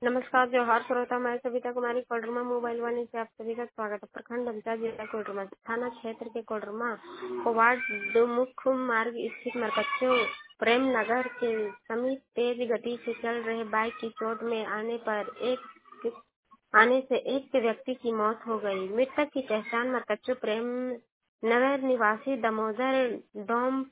नमस्कार, जोहार श्रोता। मैं सविता कुमारी कोडरमा मोबाइल वाणी से आप सभी का स्वागत है। प्रखंड अंचार जिला कोडरमा थाना क्षेत्र के कोडरमा वार्ड मुख्य मार्ग स्थित मरकच्चो प्रेम नगर के समीप तेज गति से चल रहे बाइक की चोट में आने से एक व्यक्ति की मौत हो गई। मृतक की पहचान मरकच्चो प्रेम नगर निवासी दामोदर डोम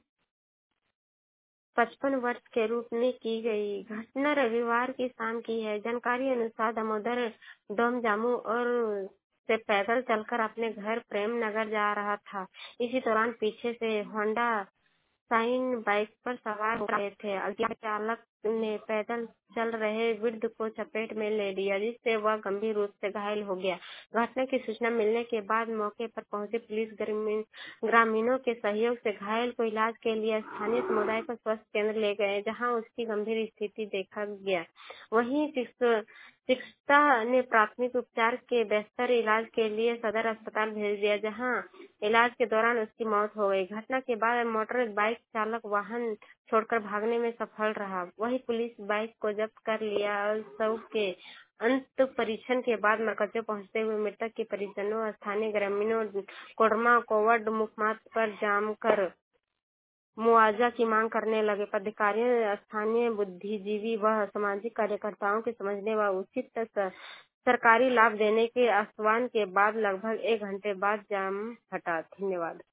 55 वर्ष के रूप में की गई। घटना रविवार की शाम की है। जानकारी अनुसार दामोदर डोम जामू और से पैदल चलकर अपने घर प्रेम नगर जा रहा था। इसी दौरान पीछे से होंडा शाइन बाइक पर सवार हो रहे थे। अज्ञात चालक ने पैदल चल रहे वृद्ध को चपेट में ले लिया, जिससे वह गंभीर रूप से घायल हो गया। घटना की सूचना मिलने के बाद मौके पर पहुंची पुलिस ग्रामीणों के सहयोग से घायल को इलाज के लिए स्थानीय समुदाय का स्वास्थ्य केंद्र ले गए, जहां उसकी गंभीर स्थिति देखा गया। वहीं चिकित्सा ने प्राथमिक उपचार के बेहतर इलाज के लिए सदर अस्पताल भेज दिया, जहां इलाज के दौरान उसकी मौत हो गई। घटना के बाद मोटर बाइक चालक वाहन छोड़कर भागने में सफल रहा। वहीं पुलिस बाइक को जब्त कर लिया और शव के अंत परीक्षण के बाद मरकच्चो पहुंचते हुए मृतक के परिजनों स्थानीय ग्रामीणों कोडरमा कोवड मुख्य मार्ग पर जाम कर मुआवजा की मांग करने लगे। पदाधिकारियों, स्थानीय बुद्धिजीवी व सामाजिक कार्यकर्ताओं के समझने व उचित सरकारी लाभ देने के आश्वासन के बाद लगभग 1 घंटे बाद जाम हटा। धन्यवाद।